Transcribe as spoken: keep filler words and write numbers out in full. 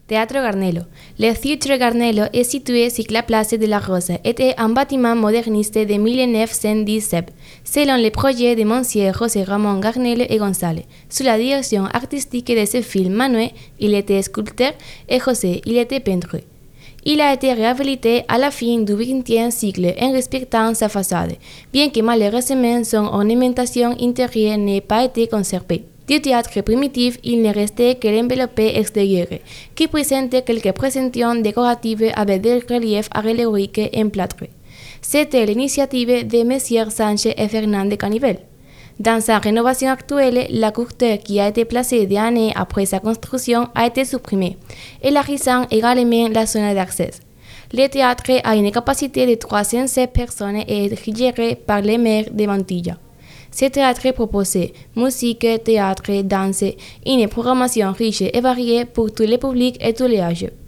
Théâtre Garnello. Le Théâtre Garnello est situé sur la place de la Rose et est un bâtiment moderniste de mille neuf cent dix-sept, selon les projets de Monsieur José Ramón Garnello et González. Sous la direction artistique de ce film Manuel, il était sculpteur et José, il était peintre. Il a été réhabilité à la fin du vingtième siècle en respectant sa façade, bien que malheureusement son ornementation intérieure n'ait pas été conservée. Du théâtre primitif, il ne restait que l'enveloppe extérieure, qui présente quelques présentions décoratives avec des reliefs allégoриques en plâtre. C'était l'initiative de Messieurs Sánchez et Fernández Canivel. Dans sa rénovation actuelle, la courteur qui a été placée des années après sa construction a été supprimée, élargissant également la zone d'accès. Le théâtre a une capacité de trois cent sept personnes et est géré par le maire de Mantilla. Ce théâtre proposait musique, théâtre, danse, une programmation riche et variée pour tous les publics et tous les âges.